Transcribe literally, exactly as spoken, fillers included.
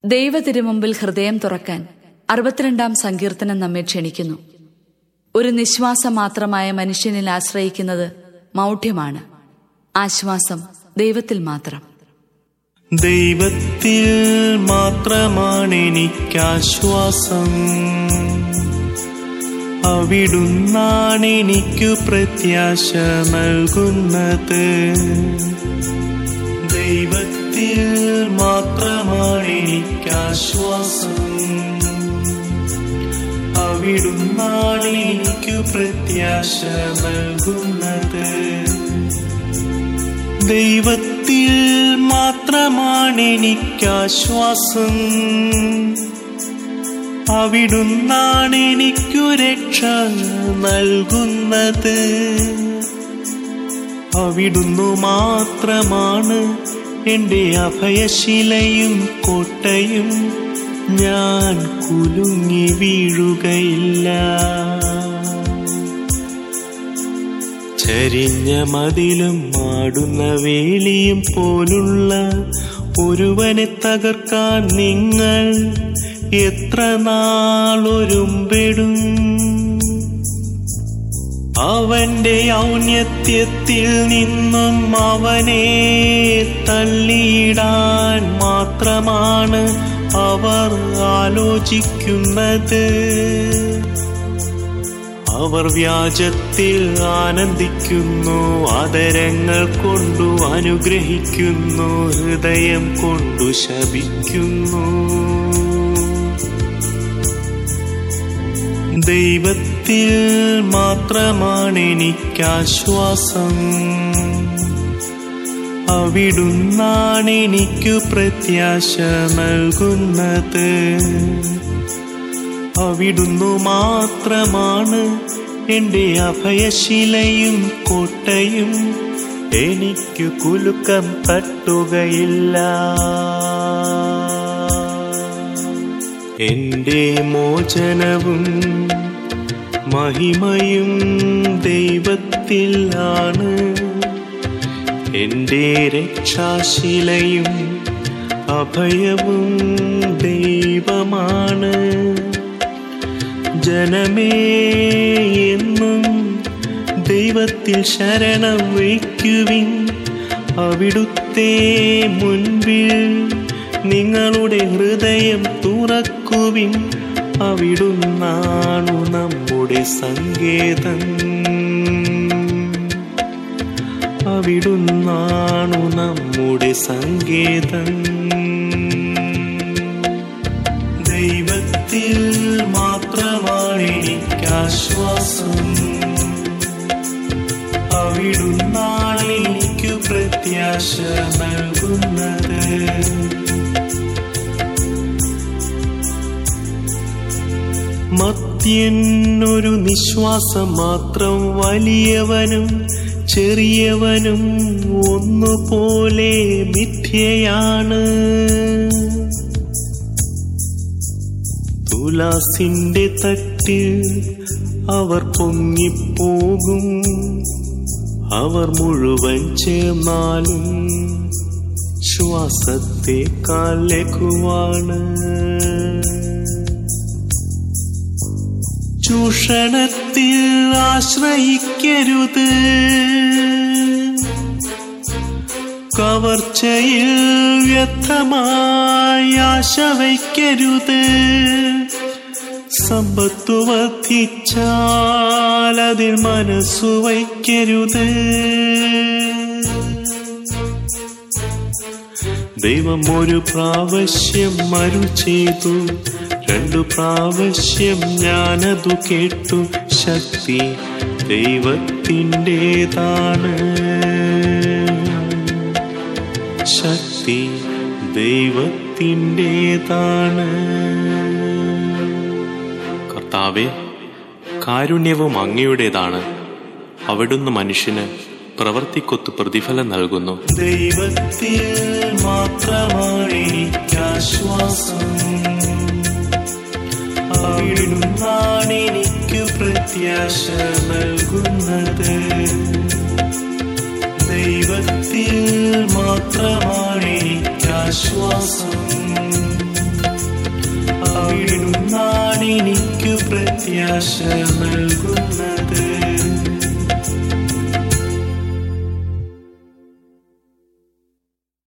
ദൈവതിരുമുമ്പിൽ ഹൃദയം തുറക്കാൻ അറുപത്തിരണ്ടാം സങ്കീർത്തനം നമ്മെ ക്ഷണിക്കുന്നു. ഒരു നിശ്വാസം മാത്രമായ മനുഷ്യനിൽ ആശ്രയിക്കുന്നത് മൗഢ്യമാണ്. ആശ്വാസം ദൈവത്തിൽ മാത്രം. ദൈവത്തിൽ മാത്രമാണ് എനിക്കാശ്വാസം, അവിടുന്നാണ് എനിക്കു പ്രത്യാശ നൽകുന്നത്. ദൈവത്തിൽ മാത്രമാണ് എനിക്കാശ്വാസം, അവിടുന്നാണ് എനിക്കു പ്രത്യാശ നൽകുന്നത്. ദൈവത്തിൽ മാത്രമാണ് എനിക്കാശ്വാസം, അവിടുന്നാണ് എനിക്കു രക്ഷ നൽകുന്നത്. അവിടുന്നു മാത്രമാണ് എന്റെ അഭയശിലയും കോട്ടയും, ഞാൻ കുലുങ്ങി വീഴുകയില്ല. ചരിഞ്ഞ മതിലും മാടുന്ന വേലിയും പോലുള്ള ഒരുവനെ തകർക്കാൻ നിങ്ങൾ എത്ര നാളൊരുമ്പെടും? അവന്റെ ഔന്നത്യത്തിൽ നിന്നും അവനെ തള്ളിയിടാൻ മാത്രമാണ് അവർ ആലോചിക്കുന്നത്. അവർ വ്യാജത്തിൽ ആനന്ദിക്കുന്നു, ആദരങ്ങൾ കൊണ്ടു അനുഗ്രഹിക്കുന്നു, ഹൃദയം കൊണ്ടു ശപിക്കുന്നു. ദൈവത്തിൽ മാത്രമാണ് എനിക്കാശ്വാസം, അവിടുന്നാണ് എനിക്കു പ്രത്യാശ നൽകുന്നത്. അവിടുന്നു മാത്രമാണ് എന്റെ അഭയശിലയും കോട്ടയും, എനിക്കു കുലുക്കം തട്ടുകയില്ല. എന്റെ മോചനവും മഹിമയും ദൈവത്തിലാണ്, എന്റെ രക്ഷാശിലയും അഭയവും ദൈവമാണ്. ജനമേ, എന്നും ദൈവത്തിൽ ശരണം വയ്ക്കുവിൻ. അവിടുത്തെ മുൻപിൽ നിങ്ങളുടെ ഹൃദയം തുറക്കുവിൻ. അവിടുന്നാണു നമ്മുടെ സങ്കേതം, അവിടുന്നാണു നമ്മുടെ സങ്കേതം. ദൈവത്തിൽ മാത്രമാണ് എനിക്കാശ്വാസം, അവിടുന്നാണ് എനിക്കു പ്രത്യാശ നൽകുന്നത്. മർത്യനൊരു നിശ്വാസം മാത്രം, വലിയവനും ചെറിയവനും ഒന്നുപോലെ മിഥ്യയാണ്. തുലാസിന്റെ തട്ടിൽ അവർ പൊങ്ങിപ്പോകും, അവർ മുഴുവൻ ചേർന്നാലും ശ്വാസത്തെക്കാൾ ലഘുവാണ്. ചൂഷണത്തിൽ ആശ്രയിക്കരുത്, കവർച്ചയിൽ വ്യർത്ഥമായി ആശ വയ്ക്കരുത്. സമ്പത്തു വർദ്ധിച്ചാൽ അതിൽ മനസ്സു വയ്ക്കരുത്. ദൈവം ഒരു പ്രാവശ്യം അരുൾ ചെയ്തു, രണ്ടു പ്രാവശ്യം ഞാനതു കേട്ടു. ശക്തി ദൈവത്തിൻ്റെതാണ്, ശക്തി ദൈവത്തിൻ്റെതാണ്. കർത്താവേ, കാരുണ്യവും അങ്ങയുടേതാണ്. അവിടുന്ന് മനുഷ്യന് പ്രവർത്തിക്കൊത്തു പ്രതിഫലം നൽകുന്നു. ദൈവത്തിൽ മാത്രമാണ് എനിക്കാശ്വാസം, അവിടുന്നാണ് എനിക്കു പ്രത്യാശ നൽകുന്നത്. ദൈവത്തിൽ മാത്രമാണ് എനിക്കാശ്വാസം, പ്രത്യാശ നൽകുന്നത്.